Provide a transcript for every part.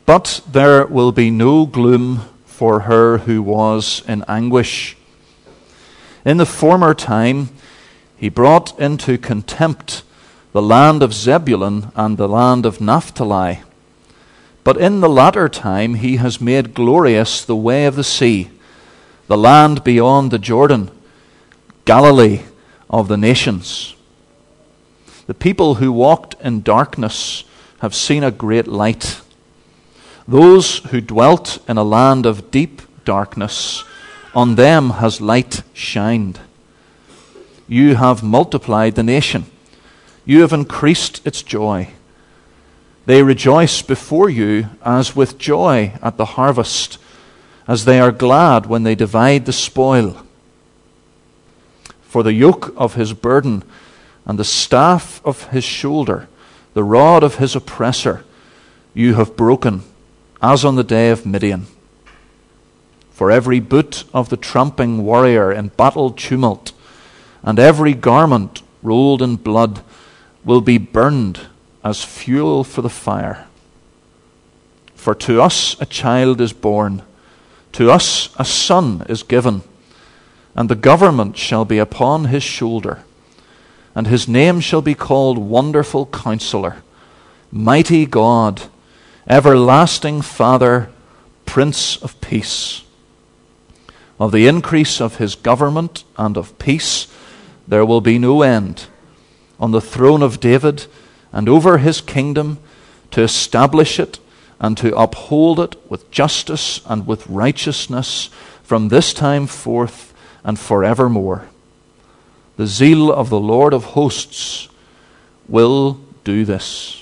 But there will be no gloom for her who was in anguish. In the former time he brought into contempt the land of Zebulun and the land of Naphtali. But in the latter time he has made glorious the way of the sea, the land beyond the Jordan, Galilee of the nations. The people who walked in darkness have seen a great light. Those who dwelt in a land of deep darkness, on them has light shined. You have multiplied the nation. You have increased its joy. They rejoice before you as with joy at the harvest, as they are glad when they divide the spoil. For the yoke of his burden and the staff of his shoulder, the rod of his oppressor, you have broken, as on the day of Midian. For every boot of the tramping warrior in battle tumult, and every garment rolled in blood, will be burned as fuel for the fire. For to us a child is born, to us a son is given, and the government shall be upon his shoulder, and his name shall be called Wonderful Counselor, Mighty God, Everlasting Father, Prince of Peace. Of the increase of his government and of peace there will be no end, on the throne of David and over his kingdom, to establish it and to uphold it with justice and with righteousness from this time forth and forevermore. The zeal of the Lord of hosts will do this.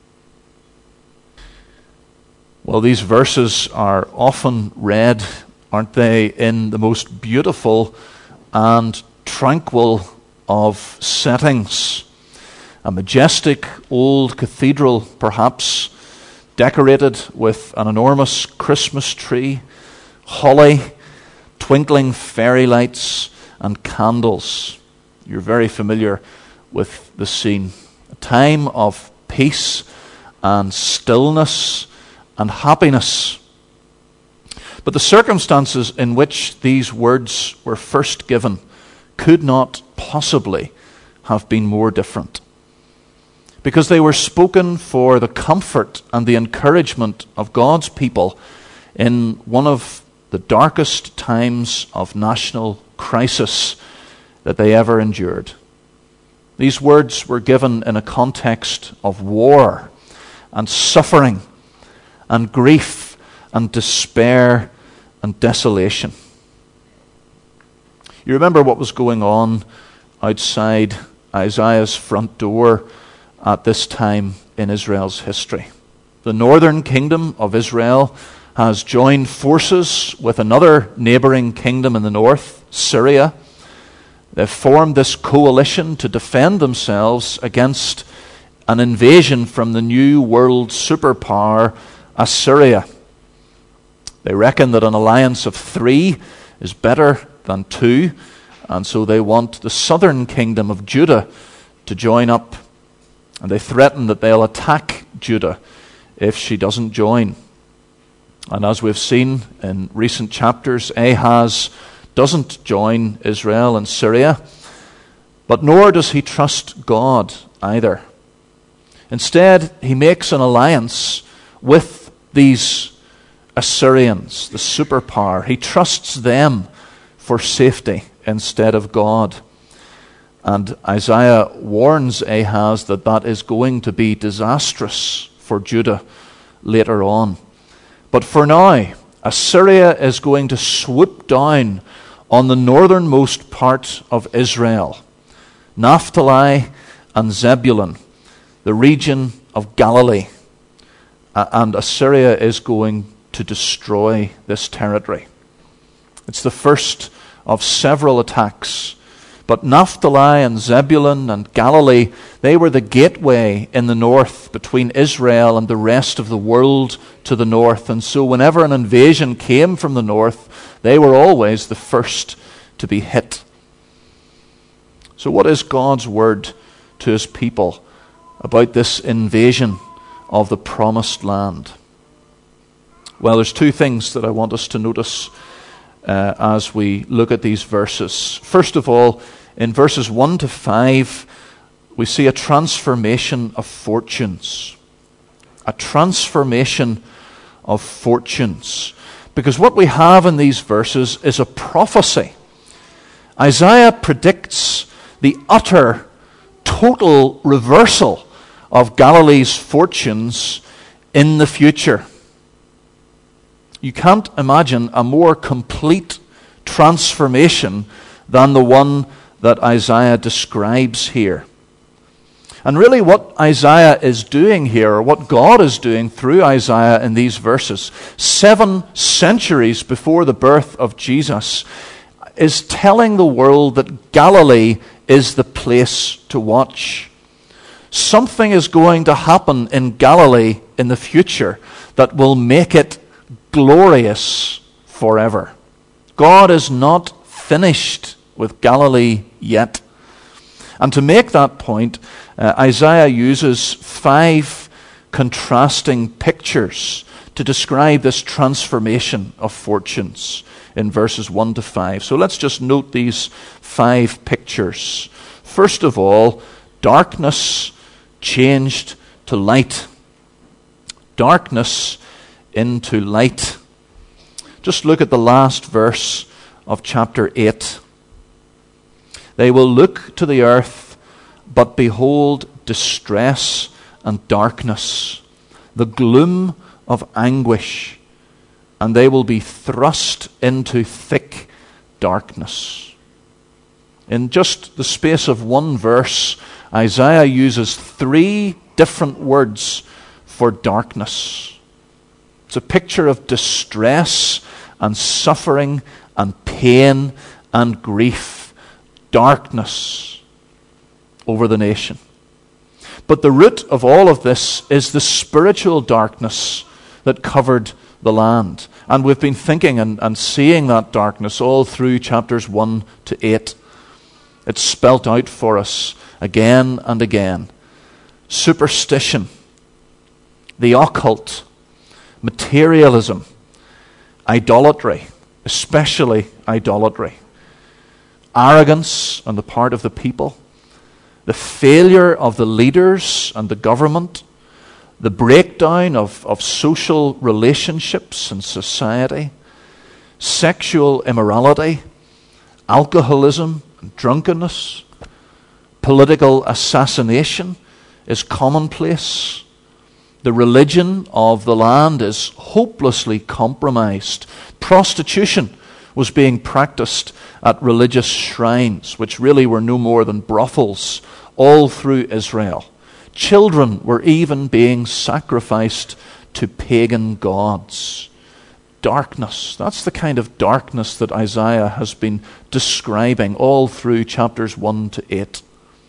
Well, these verses are often read, aren't they, in the most beautiful and tranquil of settings. A majestic old cathedral, perhaps, decorated with an enormous Christmas tree, holly, twinkling fairy lights, and candles. You're very familiar with the scene. A time of peace and stillness and happiness. But the circumstances in which these words were first given could not possibly have been more different, because they were spoken for the comfort and the encouragement of God's people in one of the darkest times of national crisis that they ever endured. These words were given in a context of war and suffering and grief and despair and desolation. You remember what was going on outside Isaiah's front door at this time in Israel's history. The northern kingdom of Israel has joined forces with another neighboring kingdom in the north, Syria. They've formed this coalition to defend themselves against an invasion from the new world superpower, Assyria. They reckon that an alliance of 3 is better than 2, and so they want the southern kingdom of Judah to join up. And they threaten that they'll attack Judah if she doesn't join. And as we've seen in recent chapters, Ahaz doesn't join Israel and Syria, but nor does he trust God either. Instead, he makes an alliance with these Assyrians, the superpower. He trusts them for safety instead of God. And Isaiah warns Ahaz that that is going to be disastrous for Judah later on. But for now, Assyria is going to swoop down on the northernmost part of Israel, Naphtali and Zebulun, the region of Galilee. And Assyria is going to destroy this territory. It's the first of several attacks. But Naphtali and Zebulun and Galilee, they were the gateway in the north between Israel and the rest of the world to the north. And so whenever an invasion came from the north, they were always the first to be hit. So what is God's word to his people about this invasion of the promised land? Well, there's two things that I want us to notice as we look at these verses. First of all, in verses 1 to 5, we see a transformation of fortunes. A transformation of fortunes. Because what we have in these verses is a prophecy. Isaiah predicts the utter, total reversal of Galilee's fortunes in the future. You can't imagine a more complete transformation than the one that Isaiah describes here. And really what Isaiah is doing here, or what God is doing through Isaiah in these verses, 7 centuries before the birth of Jesus, is telling the world that Galilee is the place to watch. Something is going to happen in Galilee in the future that will make it glorious forever. God is not finished with Galilee yet. And to make that point, Isaiah uses 5 contrasting pictures to describe this transformation of fortunes in verses 1 to 5. So let's just note these 5 pictures. First of all, darkness changed to light. Darkness into light. Just look at the last verse of chapter 8. They will look to the earth, but behold distress and darkness, the gloom of anguish, and they will be thrust into thick darkness. In just the space of one verse, Isaiah uses 3 different words for darkness. It's a picture of distress and suffering and pain and grief. Darkness over the nation. But the root of all of this is the spiritual darkness that covered the land. And we've been thinking and seeing that darkness all through chapters 1 to 8. It's spelt out for us again and again. Superstition, the occult, materialism, idolatry, especially idolatry, arrogance on the part of the people, the failure of the leaders and the government, the breakdown of social relationships and society, sexual immorality, alcoholism and drunkenness, political assassination is commonplace. The religion of the land is hopelessly compromised. Prostitution was being practiced at religious shrines, which really were no more than brothels all through Israel. Children were even being sacrificed to pagan gods. Darkness. That's the kind of darkness that Isaiah has been describing all through chapters 1 to 8.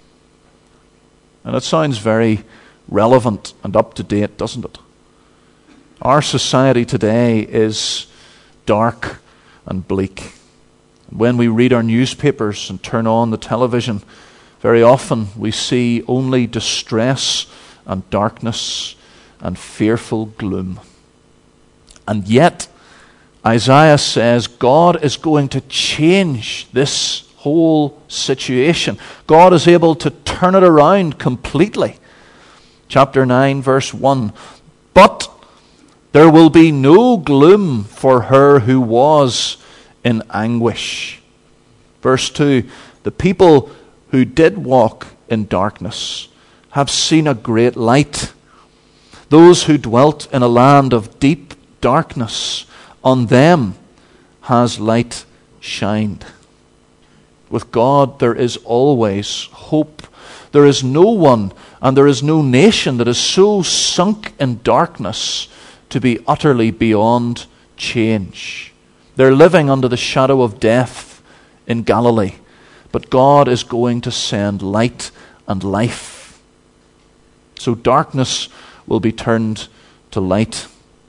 And it sounds very relevant and up to date, doesn't it? Our society today is dark and bleak. When we read our newspapers and turn on the television, very often we see only distress and darkness and fearful gloom. And yet, Isaiah says God is going to change this whole situation. God is able to turn it around completely. Chapter 9, verse 1. But there will be no gloom for her who was in anguish. Verse 2. The people who did walk in darkness have seen a great light. Those who dwelt in a land of deep darkness, on them has light shined. With God there is always hope. There is no one and there is no nation that is so sunk in darkness to be utterly beyond change. They're living under the shadow of death in Galilee, but God is going to send light and life. So darkness will be turned to light.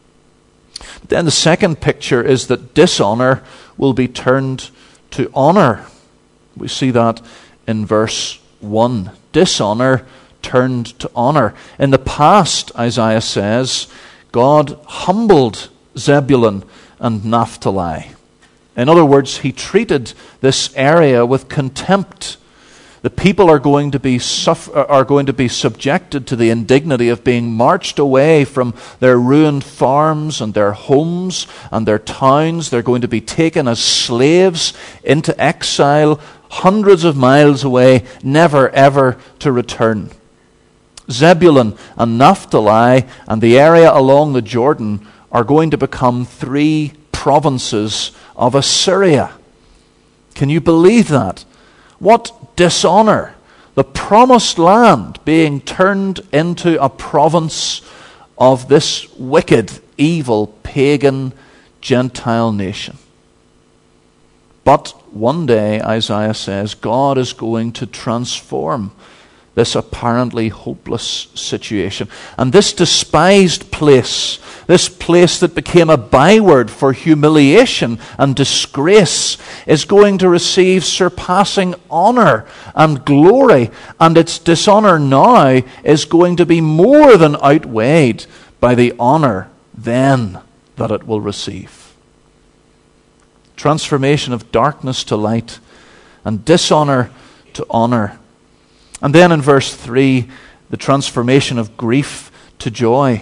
Then the second picture is that dishonor will be turned to honor. We see that in verse 1. Dishonor turned to honor. In the past, Isaiah says, God humbled Zebulun and Naphtali. In other words, he treated this area with contempt. The people are going to be subjected to the indignity of being marched away from their ruined farms and their homes and their towns. They're going to be taken as slaves into exile hundreds of miles away, never ever to return. Zebulun and Naphtali and the area along the Jordan are going to become 3 provinces of Assyria. Can you believe that? What dishonor! The promised land being turned into a province of this wicked, evil, pagan, Gentile nation. But one day, Isaiah says, God is going to transform this apparently hopeless situation. And this despised place, this place that became a byword for humiliation and disgrace, is going to receive surpassing honor and glory. And its dishonor now is going to be more than outweighed by the honor then that it will receive. Transformation of darkness to light and dishonor to honor. And then in verse 3, the transformation of grief to joy.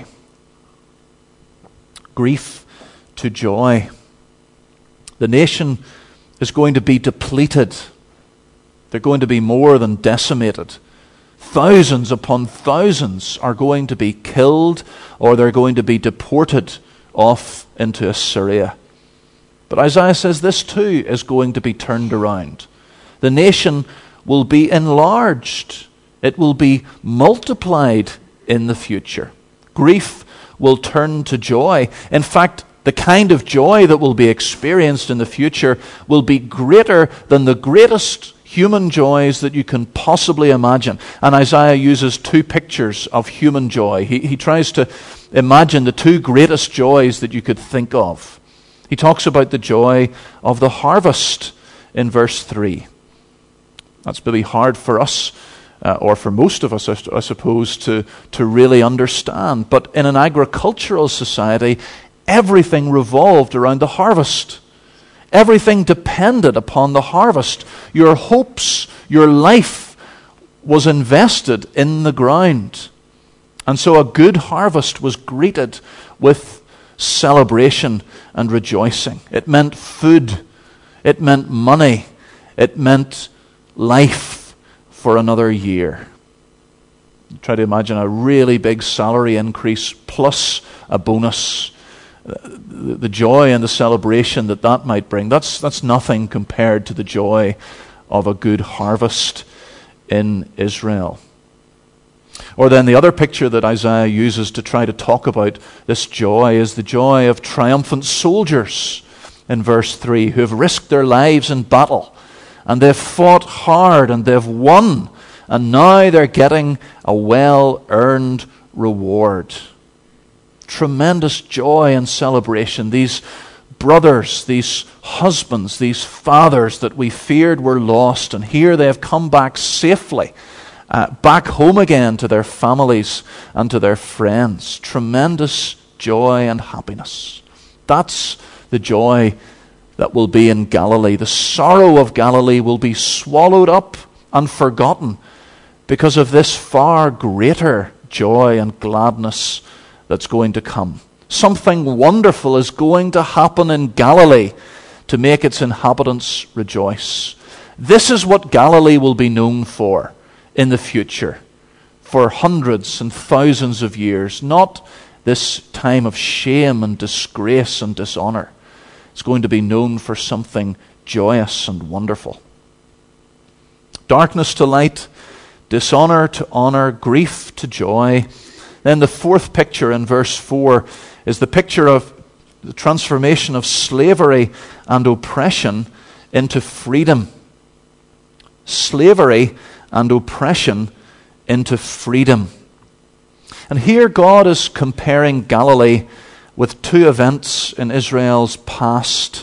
Grief to joy. The nation is going to be depleted. They're going to be more than decimated. Thousands upon thousands are going to be killed, or they're going to be deported off into Assyria. But Isaiah says this too is going to be turned around. The nation will be enlarged. It will be multiplied in the future. Grief will turn to joy. In fact, the kind of joy that will be experienced in the future will be greater than the greatest human joys that you can possibly imagine. And Isaiah uses 2 pictures of human joy. He tries to imagine the 2 greatest joys that you could think of. He talks about the joy of the harvest in verse 3. That's maybe hard for us, or for most of us, I suppose, to really understand. But in an agricultural society, everything revolved around the harvest. Everything depended upon the harvest. Your hopes, your life was invested in the ground. And so a good harvest was greeted with celebration and rejoicing. It meant food. It meant money. It meant life for another year. Try to imagine a really big salary increase plus a bonus. The joy and the celebration that might bring, that's nothing compared to the joy of a good harvest in Israel. Or then the other picture that Isaiah uses to try to talk about this joy is the joy of triumphant soldiers in verse 3 who have risked their lives in battle. And they've fought hard and they've won. And now they're getting a well-earned reward. Tremendous joy and celebration. These brothers, these husbands, these fathers that we feared were lost. And here they have come back safely. Back home again to their families and to their friends. Tremendous joy and happiness. That's the joy that will be in Galilee. The sorrow of Galilee will be swallowed up and forgotten because of this far greater joy and gladness that's going to come. Something wonderful is going to happen in Galilee to make its inhabitants rejoice. This is what Galilee will be known for in the future, for hundreds and thousands of years, not this time of shame and disgrace and dishonor. It's going to be known for something joyous and wonderful. Darkness to light, dishonor to honor, grief to joy. Then the 4th picture in verse 4 is the picture of the transformation of slavery and oppression into freedom. Slavery and oppression into freedom. And here God is comparing Galilee with 2 events in Israel's past.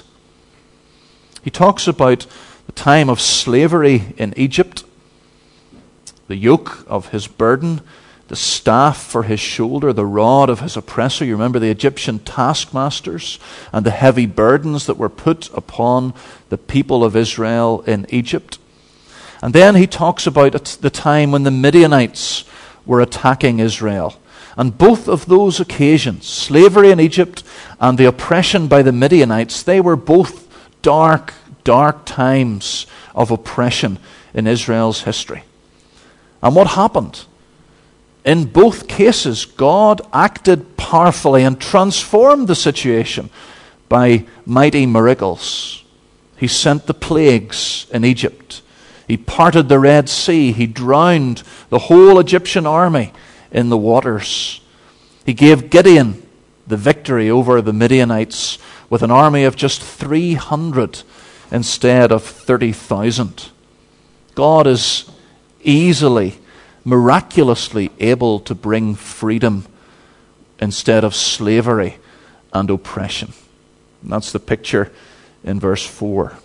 He talks about the time of slavery in Egypt, the yoke of his burden, the staff for his shoulder, the rod of his oppressor. You remember the Egyptian taskmasters and the heavy burdens that were put upon the people of Israel in Egypt. And then he talks about the time when the Midianites were attacking Israel. And both of those occasions, slavery in Egypt and the oppression by the Midianites, they were both dark, dark times of oppression in Israel's history. And what happened? In both cases, God acted powerfully and transformed the situation by mighty miracles. He sent the plagues in Egypt. He parted the Red Sea. He drowned the whole Egyptian army in the waters. He gave Gideon the victory over the Midianites with an army of just 300 instead of 30,000. God is easily, miraculously able to bring freedom instead of slavery and oppression. And that's the picture in verse 4.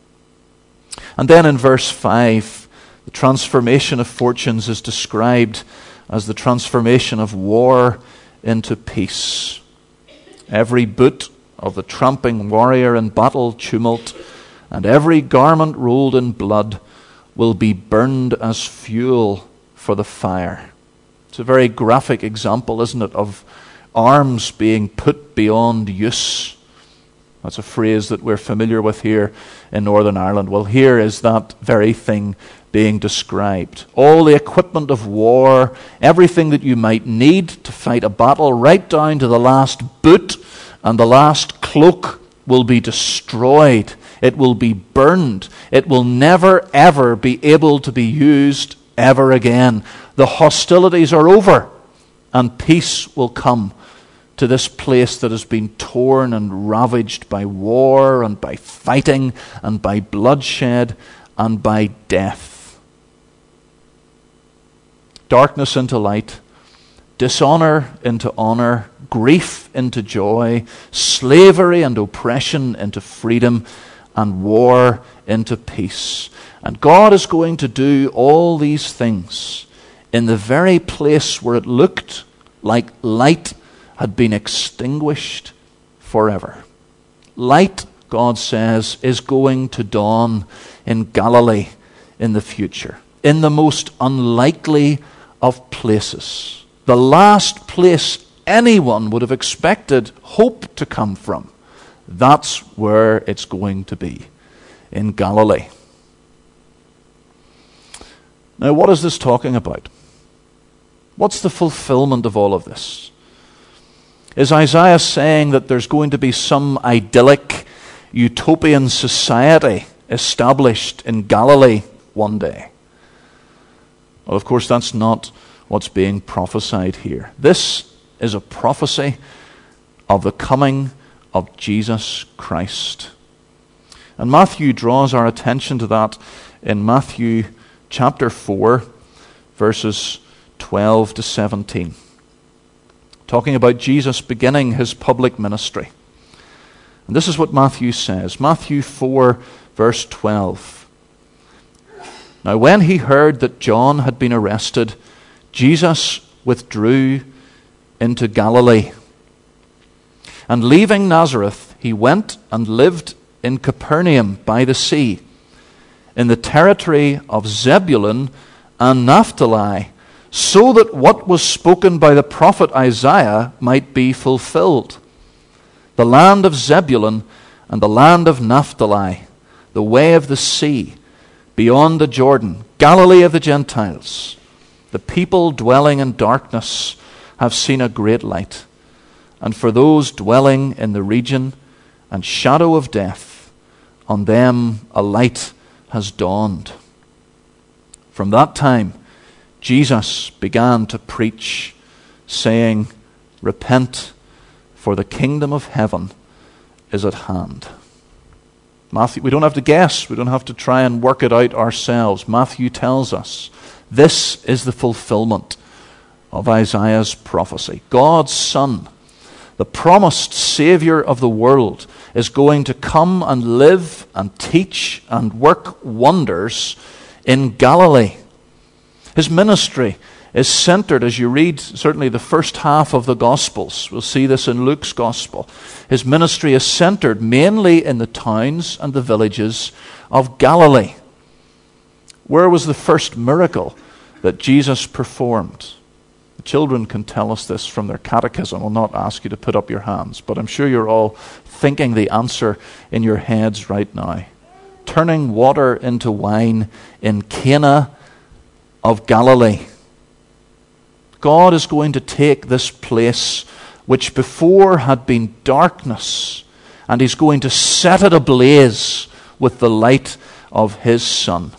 And then in verse 5, the transformation of fortunes is described as the transformation of war into peace. Every boot of the tramping warrior in battle tumult and every garment rolled in blood will be burned as fuel for the fire. It's a very graphic example, isn't it, of arms being put beyond use. That's a phrase that we're familiar with here in Northern Ireland. Well, here is that very thing being described. All the equipment of war, everything that you might need to fight a battle, right down to the last boot and the last cloak, will be destroyed. It will be burned. It will never, ever be able to be used ever again. The hostilities are over, and peace will come to this place that has been torn and ravaged by war and by fighting and by bloodshed and by death. Darkness into light, dishonor into honor, grief into joy, slavery and oppression into freedom, and war into peace. And God is going to do all these things in the very place where it looked like light had been extinguished forever. Light, God says, is going to dawn in Galilee in the future, in the most unlikely of places. The last place anyone would have expected hope to come from. That's where it's going to be, in Galilee. Now, what is this talking about? What's the fulfillment of all of this? Is Isaiah saying that there's going to be some idyllic, utopian society established in Galilee one day? Well, of course, that's not what's being prophesied here. This is a prophecy of the coming of Jesus Christ. And Matthew draws our attention to that in Matthew chapter 4, verses 12 to 17. Talking about Jesus beginning his public ministry. And this is what Matthew says. Matthew 4, verse 12. Now when he heard that John had been arrested, Jesus withdrew into Galilee. And leaving Nazareth, he went and lived in Capernaum by the sea, in the territory of Zebulun and Naphtali, so that what was spoken by the prophet Isaiah might be fulfilled. The land of Zebulun and the land of Naphtali, the way of the sea, beyond the Jordan, Galilee of the Gentiles. The people dwelling in darkness have seen a great light. And for those dwelling in the region and shadow of death, on them a light has dawned. From that time, Jesus began to preach, saying, "Repent, for the kingdom of heaven is at hand." Matthew, we don't have to guess. We don't have to try and work it out ourselves. Matthew tells us this is the fulfillment of Isaiah's prophecy. God's Son, the promised Savior of the world, is going to come and live and teach and work wonders in Galilee. His ministry is centered, as you read certainly the first half of the Gospels. We'll see this in Luke's Gospel. His ministry is centered mainly in the towns and the villages of Galilee. Where was the first miracle that Jesus performed? The children can tell us this from their catechism. I'll not ask you to put up your hands, but I'm sure you're all thinking the answer in your heads right now. Turning water into wine in Cana of Galilee. God is going to take this place which before had been darkness, and He's going to set it ablaze with the light of His Son.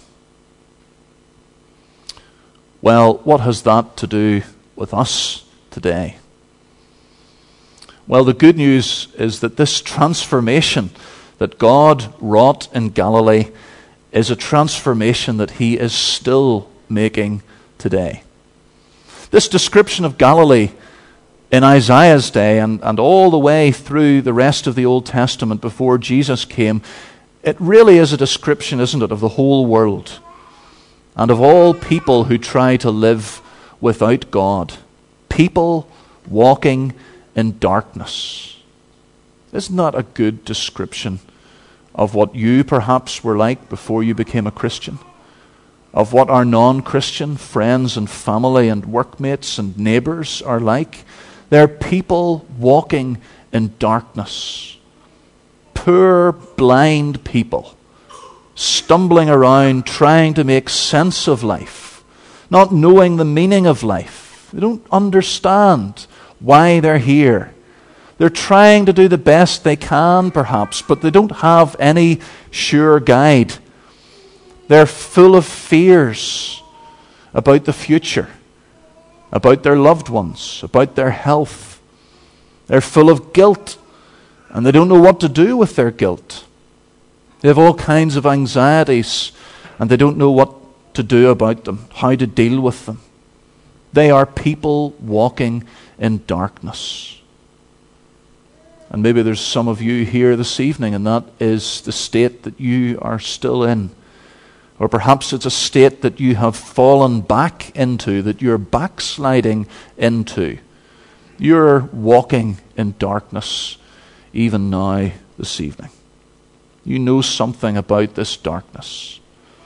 Well, what has that to do with us today? Well, the good news is that this transformation that God wrought in Galilee is a transformation that He is still making today. This description of Galilee in Isaiah's day and all the way through the rest of the Old Testament before Jesus came, it really is a description, isn't it, of the whole world and of all people who try to live without God. People walking in darkness. Isn't that a good description of what you perhaps were like before you became a Christian? Of what our non-Christian friends and family and workmates and neighbors are like? They're people walking in darkness. Poor, blind people, stumbling around trying to make sense of life, not knowing the meaning of life. They don't understand why they're here. They're trying to do the best they can, perhaps, but they don't have any sure guide. They're full of fears about the future, about their loved ones, about their health. They're full of guilt, and they don't know what to do with their guilt. They have all kinds of anxieties, and they don't know what to do about them, how to deal with them. They are people walking in darkness. And maybe there's some of you here this evening, and that is the state that you are still in. Or perhaps it's a state that you have fallen back into, that you're backsliding into. You're walking in darkness even now this evening. You know something about this darkness.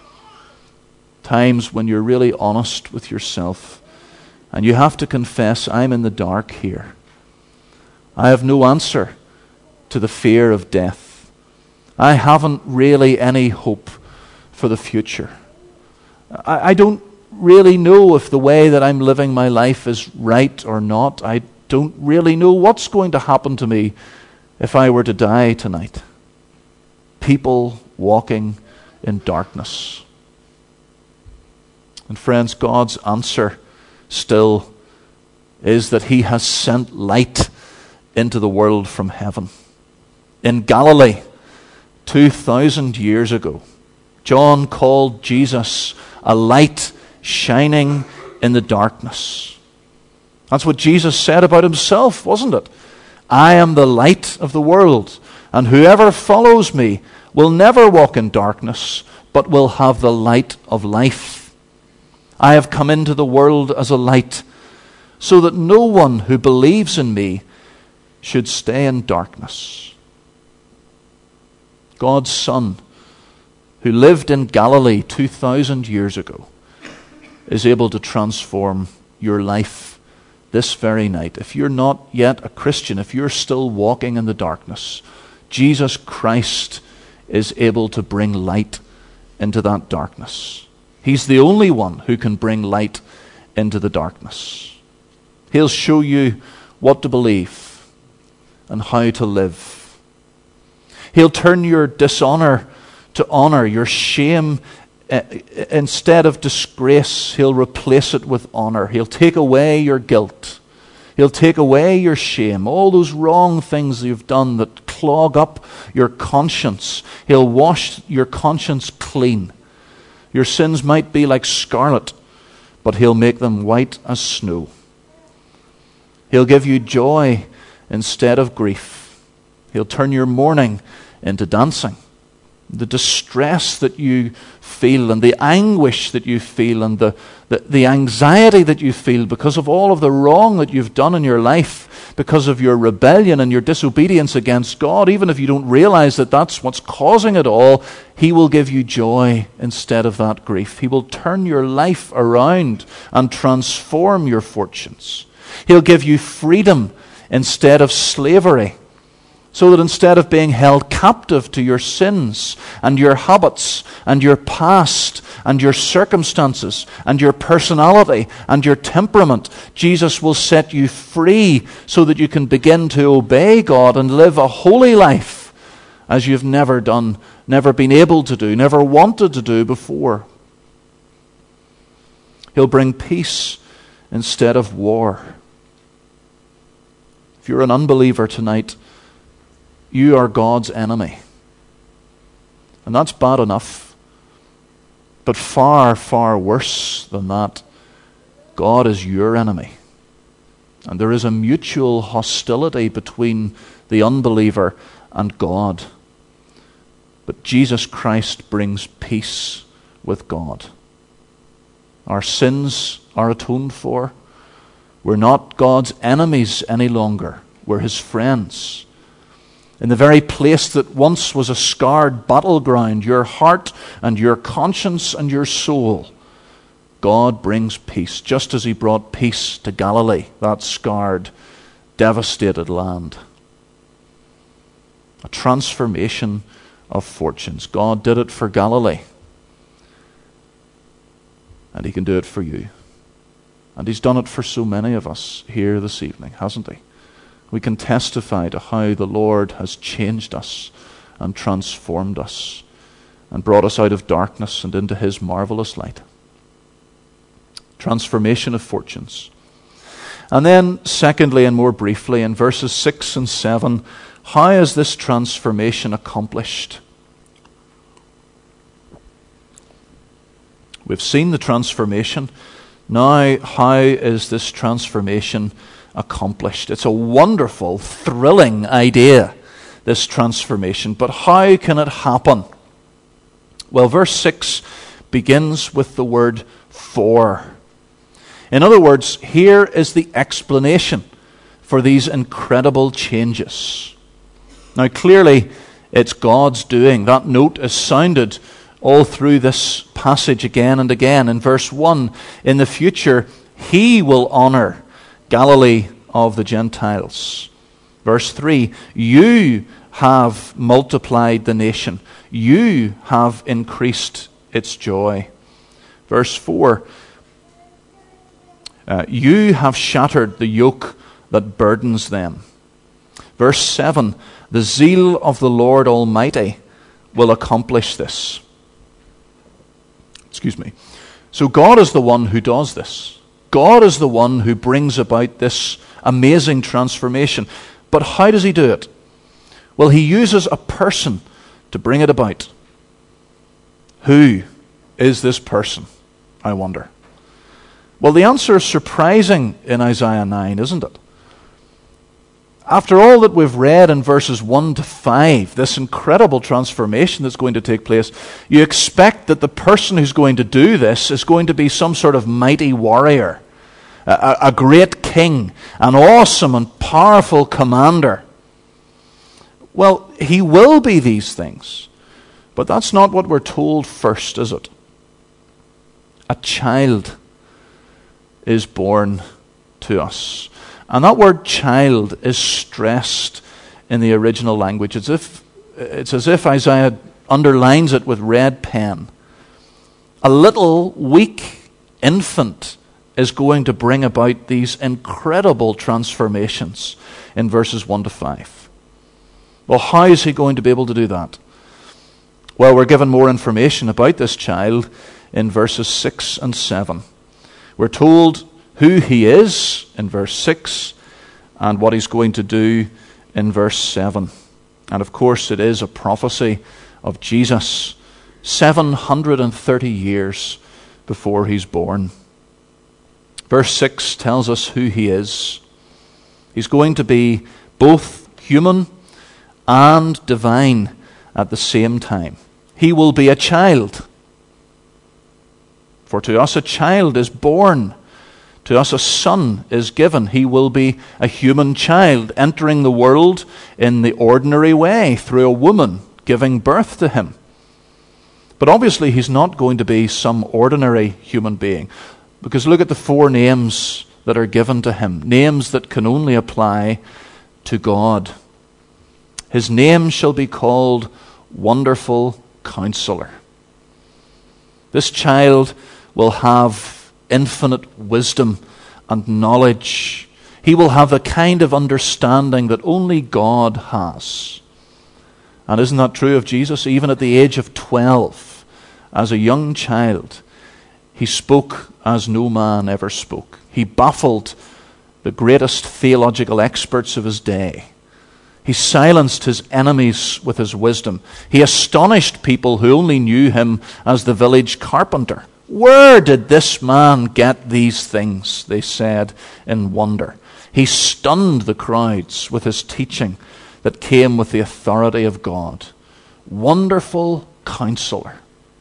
Times when you're really honest with yourself and you have to confess, I'm in the dark here. I have no answer to the fear of death. I haven't really any hope for the future. I don't really know if the way that I'm living my life is right or not. I don't really know what's going to happen to me if I were to die tonight. People walking in darkness. And friends, God's answer still is that He has sent light into the world from heaven. In Galilee, 2,000 years ago, John called Jesus a light shining in the darkness. That's what Jesus said about Himself, wasn't it? I am the light of the world, and whoever follows me will never walk in darkness, but will have the light of life. I have come into the world as a light, so that no one who believes in me should stay in darkness. God's Son, who lived in Galilee 2,000 years ago, is able to transform your life this very night. If you're not yet a Christian, if you're still walking in the darkness, Jesus Christ is able to bring light into that darkness. He's the only one who can bring light into the darkness. He'll show you what to believe and how to live. He'll turn your dishonor to honor, your shame instead of disgrace. He'll replace it with honor. He'll take away your guilt. He'll take away your shame, all those wrong things you've done that clog up your conscience. He'll wash your conscience clean. Your sins might be like scarlet, but He'll make them white as snow. He'll give you joy instead of grief. He'll turn your mourning into dancing. the distress that you feel and the anguish that you feel and the anxiety that you feel because of all of the wrong that you've done in your life, because of your rebellion and your disobedience against God, even if you don't realize that that's what's causing it all, He will give you joy instead of that grief. He will turn your life around and transform your fortunes. He'll give you freedom instead of slavery, so that instead of being held captive to your sins and your habits and your past and your circumstances and your personality and your temperament, Jesus will set you free so that you can begin to obey God and live a holy life as you've never done, never been able to do, never wanted to do before. He'll bring peace instead of war. If you're an unbeliever tonight, you are God's enemy. And that's bad enough. But far, far worse than that, God is your enemy. And there is a mutual hostility between the unbeliever and God. But Jesus Christ brings peace with God. Our sins are atoned for. We're not God's enemies any longer. We're His friends. In the very place that once was a scarred battleground, your heart and your conscience and your soul, God brings peace, just as He brought peace to Galilee, that scarred, devastated land. A transformation of fortunes. God did it for Galilee, and He can do it for you. And He's done it for so many of us here this evening, hasn't He? We can testify to how the Lord has changed us and transformed us and brought us out of darkness and into His marvelous light. Transformation of fortunes. And then, secondly and more briefly, in verses 6 and 7, how is this transformation accomplished? We've seen the transformation. Now, how is this transformation accomplished? It's a wonderful, thrilling idea, this transformation. But how can it happen? Well, verse 6 begins with the word "for." In other words, here is the explanation for these incredible changes. Now, clearly, it's God's doing. That note is sounded all through this passage again and again. In verse 1, in the future, He will honor Galilee of the Gentiles. Verse 3, you have multiplied the nation. You have increased its joy. Verse 4, you have shattered the yoke that burdens them. Verse 7, the zeal of the Lord Almighty will accomplish this. Excuse me. So God is the one who does this. God is the one who brings about this amazing transformation. But how does He do it? Well, He uses a person to bring it about. Who is this person, I wonder? Well, the answer is surprising in Isaiah 9, isn't it? After all that we've read in verses 1 to 5, this incredible transformation that's going to take place, you expect that the person who's going to do this is going to be some sort of mighty warrior, a great king, an awesome and powerful commander. Well, he will be these things, but that's not what we're told first, is it? A child is born to us. And that word child is stressed in the original language. It's as if Isaiah underlines it with red pen. A little weak infant is going to bring about these incredible transformations in verses 1 to 5. Well, how is he going to be able to do that? Well, we're given more information about this child in verses 6 and 7. We're told who he is in verse 6 and what he's going to do in verse 7. And of course it is a prophecy of Jesus 730 years before he's born. Verse 6 tells us who he is. He's going to be both human and divine at the same time. he will be a child. For to us a child is born, to us a son is given. He will be a human child entering the world in the ordinary way through a woman giving birth to him. But obviously he's not going to be some ordinary human being, because look at the 4 names that are given to him, names that can only apply to God. His name shall be called Wonderful Counselor. This child will have infinite wisdom and knowledge. He will have the kind of understanding that only God has. And isn't that true of Jesus? Even at the age of 12, as a young child, he spoke as no man ever spoke. He baffled the greatest theological experts of his day. He silenced his enemies with his wisdom. He astonished people who only knew him as the village carpenter. Where did this man get these things? They said in wonder. He stunned the crowds with his teaching that came with the authority of God. Wonderful Counselor.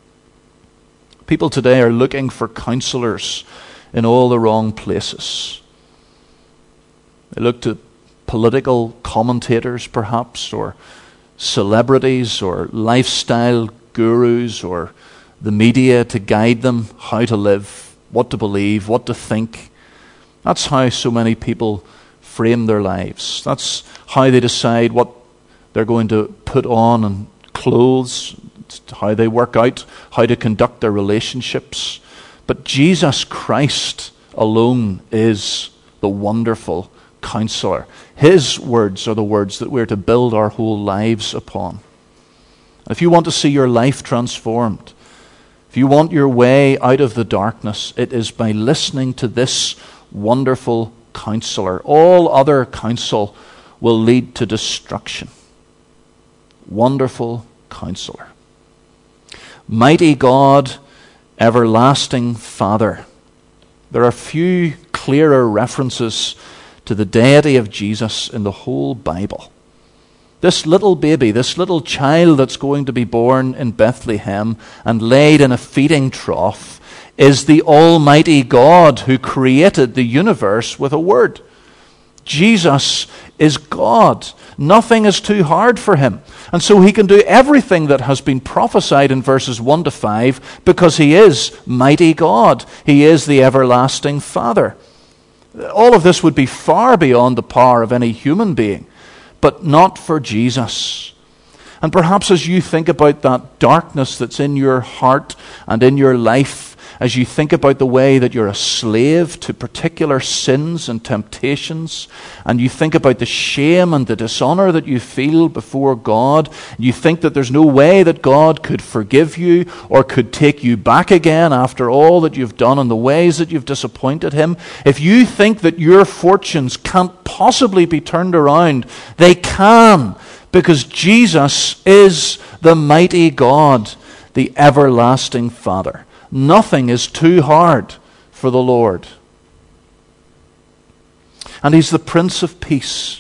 People today are looking for counselors in all the wrong places. They look to political commentators, perhaps, or celebrities, or lifestyle gurus, or the media to guide them how to live, what to believe, what to think. That's how so many people frame their lives. That's how they decide what they're going to put on and clothes, how they work out, how to conduct their relationships. But Jesus Christ alone is the Wonderful Counselor. His words are the words that we're to build our whole lives upon. If you want to see your life transformed, if you want your way out of the darkness, it is by listening to this Wonderful Counselor. All other counsel will lead to destruction. Wonderful Counselor. Mighty God, Everlasting Father. There are few clearer references to the deity of Jesus in the whole Bible. This little baby, this little child that's going to be born in Bethlehem and laid in a feeding trough is the Almighty God who created the universe with a word. Jesus is God. Nothing is too hard for him. And so he can do everything that has been prophesied in verses 1 to 5 because he is mighty God. He is the everlasting Father. All of this would be far beyond the power of any human being, but not for Jesus. And perhaps as you think about that darkness that's in your heart and in your life, as you think about the way that you're a slave to particular sins and temptations, and you think about the shame and the dishonor that you feel before God, you think that there's no way that God could forgive you or could take you back again after all that you've done and the ways that you've disappointed him, if you think that your fortunes can't possibly be turned around, they can, because Jesus is the mighty God, the everlasting Father. Nothing is too hard for the Lord. And he's the Prince of Peace.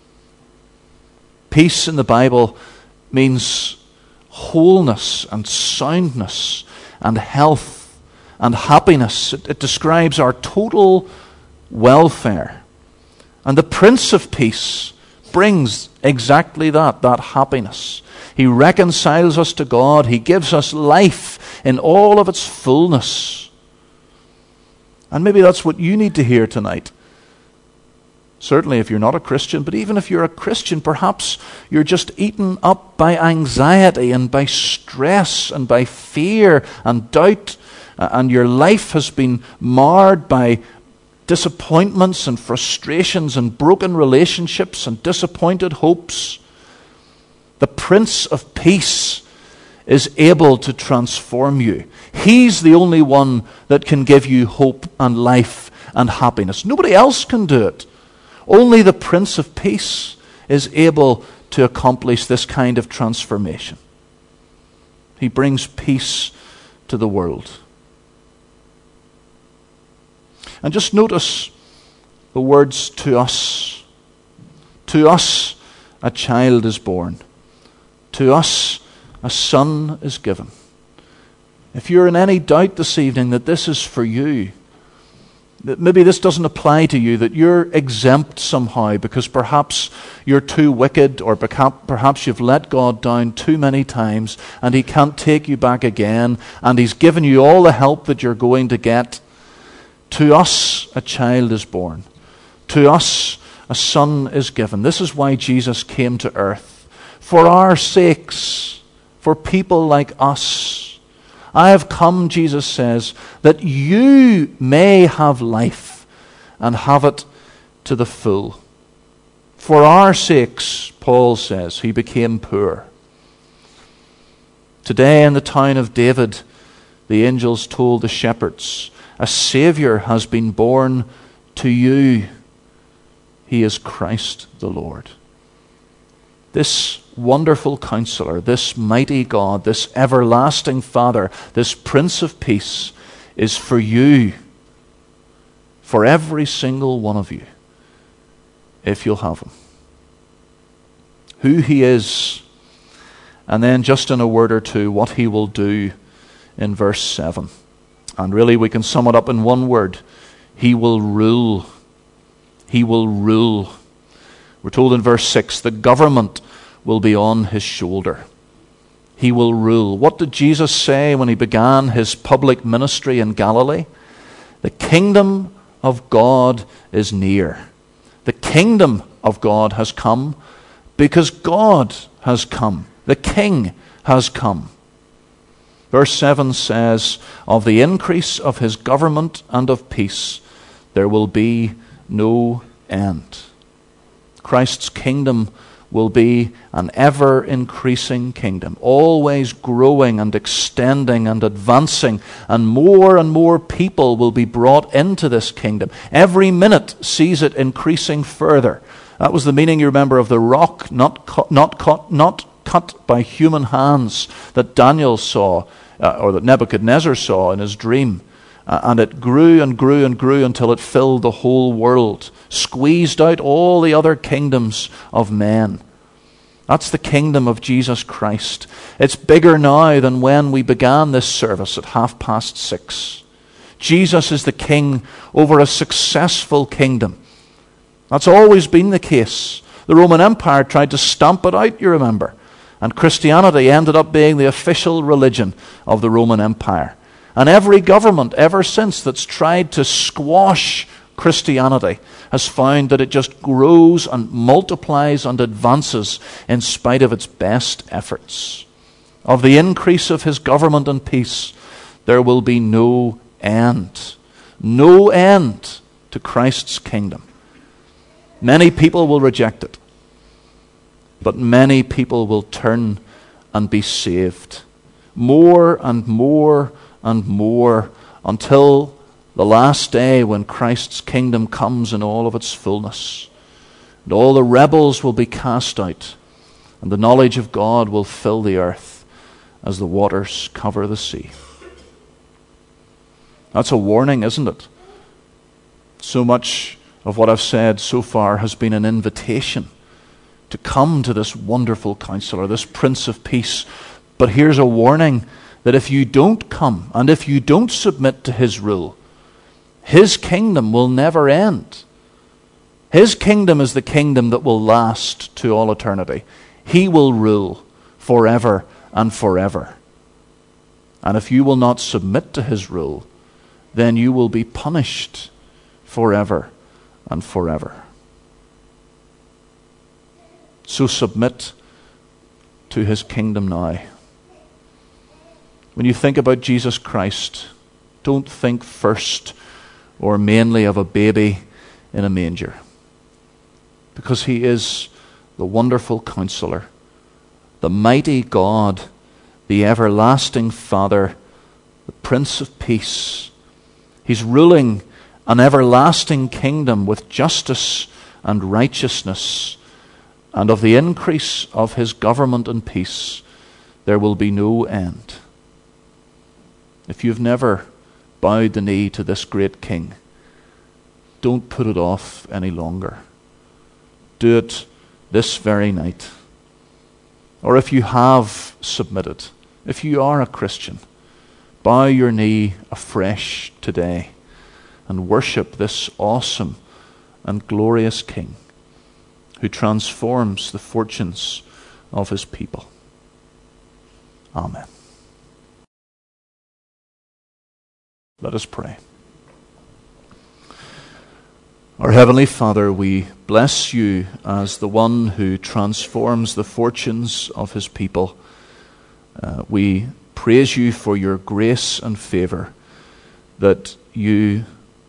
Peace in the Bible means wholeness and soundness and health and happiness. It describes our total welfare. And the Prince of Peace brings exactly that happiness. He reconciles us to God. He gives us life in all of its fullness. And maybe that's what you need to hear tonight. Certainly if you're not a Christian, but even if you're a Christian, perhaps you're just eaten up by anxiety and by stress and by fear and doubt, and your life has been marred by disappointments and frustrations and broken relationships and disappointed hopes. The Prince of Peace is able to transform you. He's the only one that can give you hope and life and happiness. Nobody else can do it. Only the Prince of Peace is able to accomplish this kind of transformation. He brings peace to the world. And just notice the words to us. To us a child is born. To us a son is given. If you're in any doubt this evening that this is for you, that maybe this doesn't apply to you, that you're exempt somehow because perhaps you're too wicked, or perhaps you've let God down too many times and He can't take you back again, and He's given you all the help that you're going to get. To us a child is born. To us a son is given. This is why Jesus came to earth. For our sakes, for people like us. I have come, Jesus says, that you may have life and have it to the full. For our sakes, Paul says, He became poor. Today in the town of David, the angels told the shepherds, a Savior has been born to you. He is Christ the Lord. This wonderful Counselor, this mighty God, this everlasting Father, this Prince of Peace is for you, for every single one of you, if you'll have Him. Who He is, and then just in a word or two, what He will do in verse 7. And really we can sum it up in one word. He will rule. He will rule. We're told in verse 6, the government will be on His shoulder. He will rule. What did Jesus say when He began His public ministry in Galilee? The kingdom of God is near. The kingdom of God has come because God has come. The King has come. Verse 7 says, of the increase of His government and of peace, there will be no end. Christ's kingdom will be an ever-increasing kingdom, always growing and extending and advancing, and more people will be brought into this kingdom. Every minute sees it increasing further. That was the meaning, you remember, of the rock not cut by human hands that Daniel saw, or that Nebuchadnezzar saw in his dream. And it grew and grew and grew until it filled the whole world, squeezed out all the other kingdoms of men. That's the kingdom of Jesus Christ. It's bigger now than when we began this service at 6:30. Jesus is the King over a successful kingdom. That's always been the case. The Roman Empire tried to stamp it out, you remember. And Christianity ended up being the official religion of the Roman Empire. And every government ever since that's tried to squash Christianity has found that it just grows and multiplies and advances in spite of its best efforts. Of the increase of His government and peace, there will be no end. No end to Christ's kingdom. Many people will reject it, but many people will turn and be saved. More and more and more, until the last day when Christ's kingdom comes in all of its fullness. And all the rebels will be cast out, and the knowledge of God will fill the earth as the waters cover the sea. That's a warning, isn't it? So much of what I've said so far has been an invitation to come to this wonderful Counselor, this Prince of Peace. But here's a warning that if you don't come and if you don't submit to His rule, His kingdom will never end. His kingdom is the kingdom that will last to all eternity. He will rule forever and forever. And if you will not submit to His rule, then you will be punished forever and forever. So submit to His kingdom now. When you think about Jesus Christ, don't think first or mainly of a baby in a manger, because He is the wonderful Counselor, the mighty God, the everlasting Father, the Prince of Peace. He's ruling an everlasting kingdom with justice and righteousness, and of the increase of His government and peace there will be no end. If you've never bowed the knee to this great King, don't put it off any longer. Do it this very night. or if you have submitted, if you are a Christian, bow your knee afresh today and worship this awesome and glorious King who transforms the fortunes of his people. Amen. Let us pray. Our Heavenly Father, we bless you as the one who transforms the fortunes of his people. We praise you for your grace and favor, that you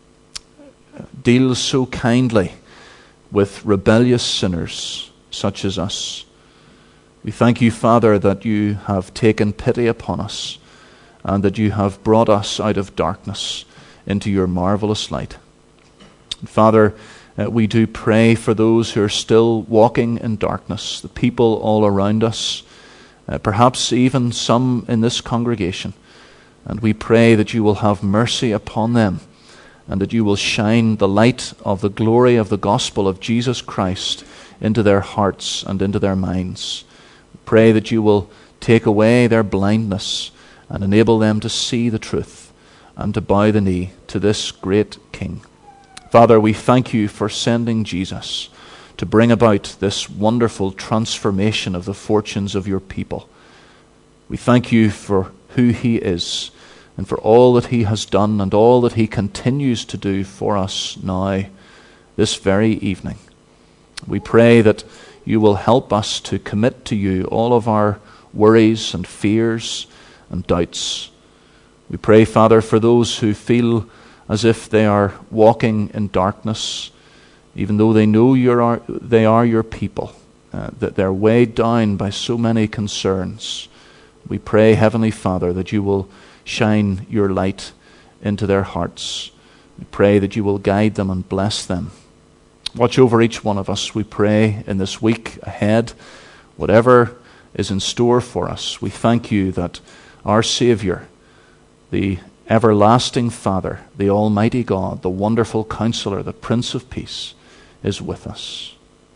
deal so kindly with rebellious sinners such as us. We thank you, Father, that you have taken pity upon us and that you have brought us out of darkness into your marvelous light. And Father, we do pray for those who are still walking in darkness, the people all around us, perhaps even some in this congregation. And we pray that you will have mercy upon them and that you will shine the light of the glory of the gospel of Jesus Christ into their hearts and into their minds. We pray that you will take away their blindness and enable them to see the truth and to bow the knee to this great King. Father, we thank you for sending Jesus to bring about this wonderful transformation of the fortunes of your people. We thank you for who he is and for all that he has done and all that he continues to do for us now, this very evening. We pray that you will help us to commit to you all of our worries and fears and doubts. We pray, Father, for those who feel as if they are walking in darkness, even though they know they are your people, that they're weighed down by so many concerns. We pray, Heavenly Father, that you will shine your light into their hearts. We pray that you will guide them and bless them. Watch over each one of us, we pray, in this week ahead. Whatever is in store for us, we thank you that our Savior, the everlasting Father, the Almighty God, the wonderful Counselor, the Prince of Peace, is with us.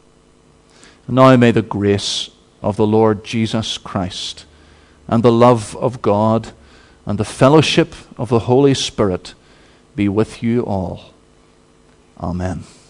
And now may the grace of the Lord Jesus Christ and the love of God and the fellowship of the Holy Spirit be with you all. Amen.